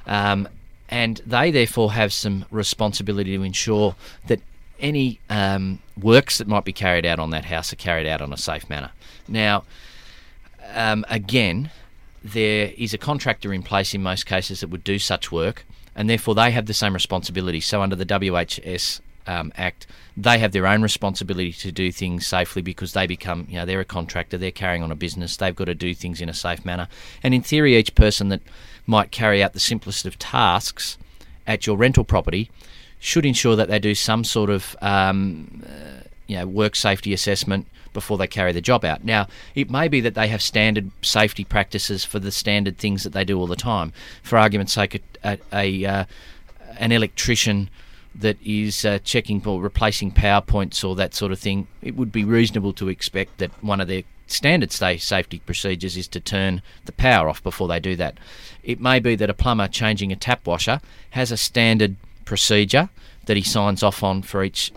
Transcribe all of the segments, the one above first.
And they therefore have some responsibility to ensure that any works that might be carried out on that house are carried out on a safe manner. Now, again, there is a contractor in place in most cases that would do such work, and therefore they have the same responsibility. So under the WHS Act, they have their own responsibility to do things safely because they become, they're a contractor, they're carrying on a business, they've got to do things in a safe manner. And in theory, each person that might carry out the simplest of tasks at your rental property should ensure that they do some sort of work safety assessment before they carry the job out. Now, it may be that they have standard safety practices for the standard things that they do all the time. For argument's sake, an electrician that is checking or replacing power points or that sort of thing, it would be reasonable to expect that one of their standard safety procedures is to turn the power off before they do that. It may be that a plumber changing a tap washer has a standard procedure that he signs off on for each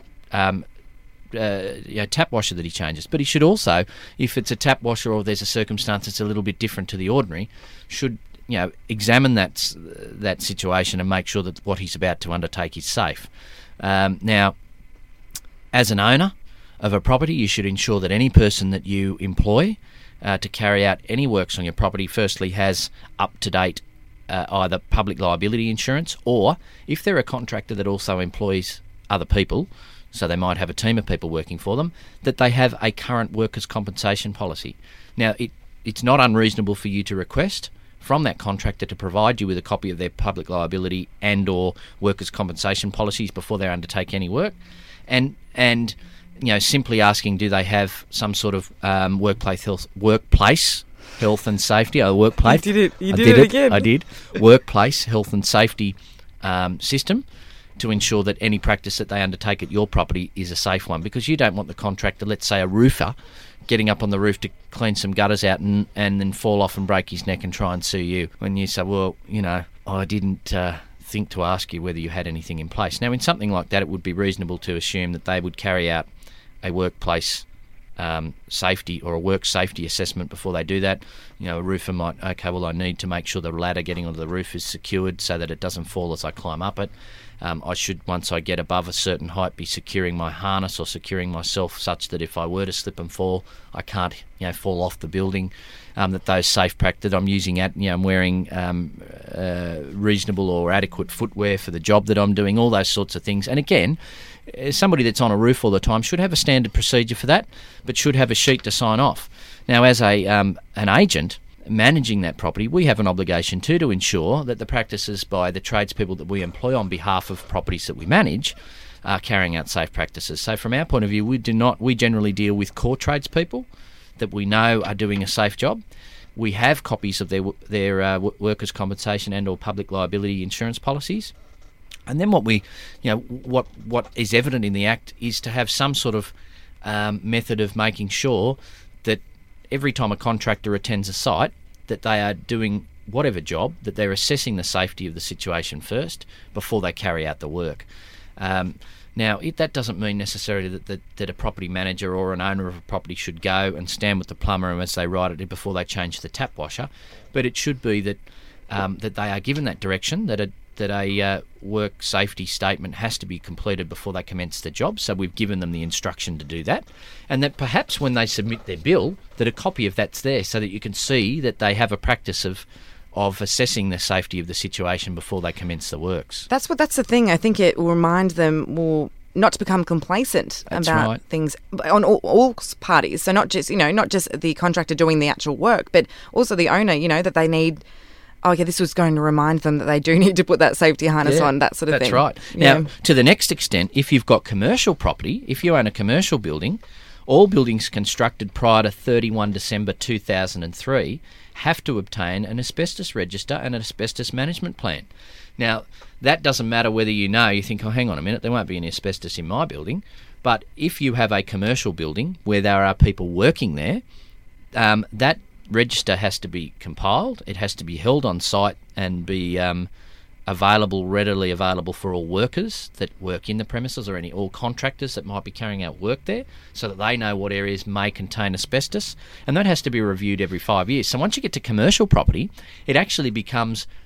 tap washer that he changes. But he should also, if it's a tap washer or there's a circumstance that's a little bit different to the ordinary, should examine that situation and make sure that what he's about to undertake is safe. Now, as an owner of a property, you should ensure that any person that you employ to carry out any works on your property firstly has up-to-date either public liability insurance, or if they're a contractor that also employs other people, so they might have a team of people working for them, that they have a current workers' compensation policy. Now, it's not unreasonable for you to request from that contractor to provide you with a copy of their public liability and or workers' compensation policies before they undertake any work, and simply asking, do they have some sort of workplace health and safety? Workplace. You did it. You did it again. I did. Workplace health and safety system to ensure that any practice that they undertake at your property is a safe one, because you don't want the contractor, let's say a roofer, getting up on the roof to clean some gutters out and then fall off and break his neck and try and sue you when you say, well, I didn't think to ask you whether you had anything in place. Now, in something like that, it would be reasonable to assume that they would carry out a workplace safety or a work safety assessment before they do that. A roofer might, I need to make sure the ladder getting onto the roof is secured so that it doesn't fall as I climb up it. I should, once I get above a certain height, be securing my harness or securing myself such that if I were to slip and fall, I can't, fall off the building. That those safe practices I'm using I'm wearing reasonable or adequate footwear for the job that I'm doing, all those sorts of things. And again, somebody that's on a roof all the time should have a standard procedure for that, but should have a sheet to sign off. Now, as an agent managing that property, we have an obligation to ensure that the practices by the tradespeople that we employ on behalf of properties that we manage are carrying out safe practices. So from our point of view, we generally deal with core tradespeople that we know are doing a safe job. We have copies of their workers' compensation and or public liability insurance policies. And then what is evident in the Act is to have some sort of method of making sure that every time a contractor attends a site, that they are doing whatever job, that they're assessing the safety of the situation first before they carry out the work. Now, that doesn't mean necessarily that a property manager or an owner of a property should go and stand with the plumber as they write it before they change the tap washer, but it should be that they are given that direction, that a work safety statement has to be completed before they commence the job. So we've given them the instruction to do that, and that perhaps when they submit their bill, that a copy of that's there so that you can see that they have a practice of assessing the safety of the situation before they commence the works. That's the thing. I think it will remind them not to become complacent about things on all parties. So not just the contractor doing the actual work, but also the owner. That they need. Oh, yeah, this was going to remind them that they do need to put that safety harness on, that sort of thing. That's right. Now, to the next extent, if you've got commercial property, if you own a commercial building, all buildings constructed prior to 31 December 2003 have to obtain an asbestos register and an asbestos management plan. Now, that doesn't matter whether you think, oh, hang on a minute, there won't be any asbestos in my building. But if you have a commercial building where there are people working there, that register has to be compiled. It has to be held on site and be readily available for all workers that work in the premises or all contractors that might be carrying out work there, so that they know what areas may contain asbestos, and that has to be reviewed every 5 years. So once you get to commercial property, it actually becomes